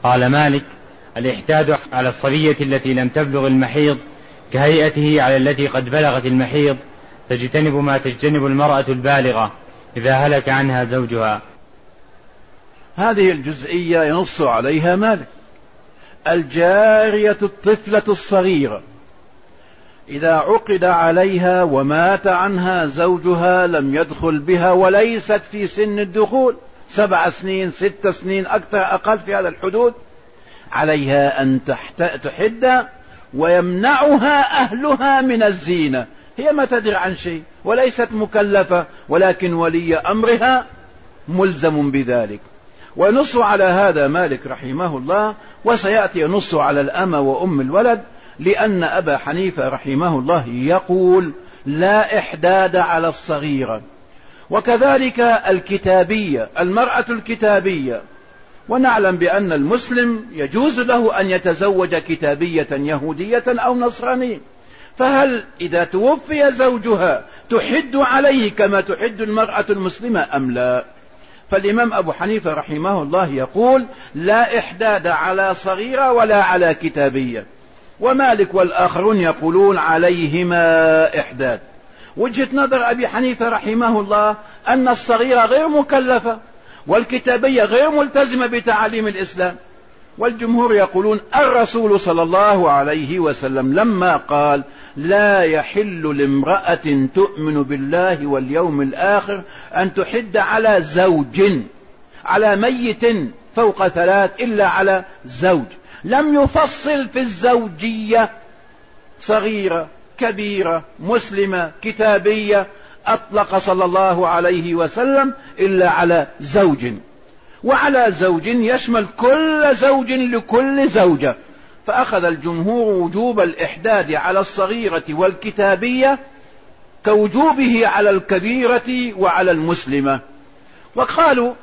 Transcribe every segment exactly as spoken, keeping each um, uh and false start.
قال مالك: الإحداد على الصبية التي لم تبلغ المحيض كهيئته على التي قد بلغت المحيض، تجتنب ما تجتنب المرأة البالغة إذا هلك عنها زوجها. هذه الجزئية ينص عليها مالك. الجارية الطفلة الصغيرة إذا عقد عليها ومات عنها زوجها لم يدخل بها وليست في سن الدخول، سبع سنين ست سنين أكثر أقل في هذا الحدود، عليها أن تحد ويمنعها أهلها من الزينة. هي ما تدري عن شيء وليست مكلفة، ولكن ولي أمرها ملزم بذلك. ونص على هذا مالك رحمه الله، وسيأتي ينص على الأمة وأم الولد، لأن أبا حنيفة رحمه الله يقول: لا إحداد على الصغيرة. وكذلك الكتابية، المرأة الكتابية، ونعلم بأن المسلم يجوز له أن يتزوج كتابية يهودية أو نصرانية، فهل إذا توفي زوجها تحد عليه كما تحد المرأة المسلمة أم لا؟ فالإمام أبو حنيفة رحمه الله يقول: لا إحداد على صغيرة ولا على كتابية. ومالك والآخرون يقولون عليهما إحداد. وجهة نظر أبي حنيفة رحمه الله أن الصغيرة غير مكلفة والكتابية غير ملتزمة بتعاليم الإسلام. والجمهور يقولون الرسول صلى الله عليه وسلم لما قال: لا يحل لامرأة تؤمن بالله واليوم الآخر أن تحد على زوج، على ميت فوق ثلاث إلا على زوج، لم يفصل في الزوجية صغيرة كبيرة مسلمة كتابية، أطلق صلى الله عليه وسلم إلا على زوج. وعلى زوج يشمل كل زوج لكل زوجة، فأخذ الجمهور وجوب الإحداد على الصغيرة والكتابية كوجوبه على الكبيرة وعلى المسلمة. وقالوا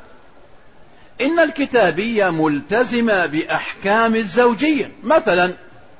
إن الكتابية ملتزمة بأحكام الزوجية. مثلا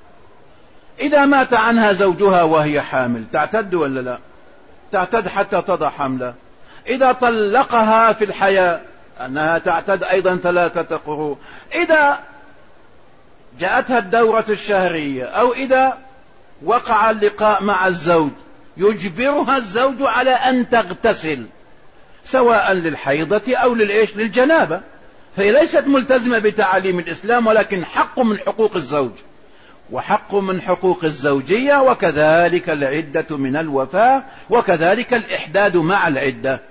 إذا مات عنها زوجها وهي حامل تعتد ولا لا؟ تعتد حتى تضع حملها. إذا طلقها في الحياة أنها تعتد أيضا ثلاثة قروء. إذا جاءتها الدورة الشهرية أو إذا وقع اللقاء مع الزوج يجبرها الزوج على أن تغتسل، سواء للحيضة أو للإيش للجنابة، فهي ليست ملتزمة بتعاليم الإسلام، ولكن حق من حقوق الزوج وحق من حقوق الزوجية، وكذلك العدة من الوفاة، وكذلك الإحداد مع العدة.